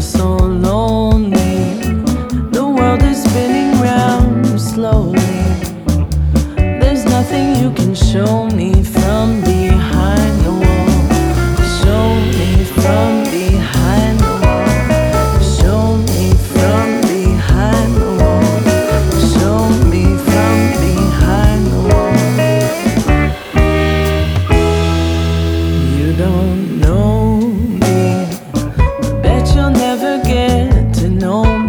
so lonely. The world is spinning round slowly. There's nothing you can show me from behind the wall. Show me from behind the wall. Show me from behind the wall. Show me from behind the wall. You don't know me. Bet you'll never get to know me.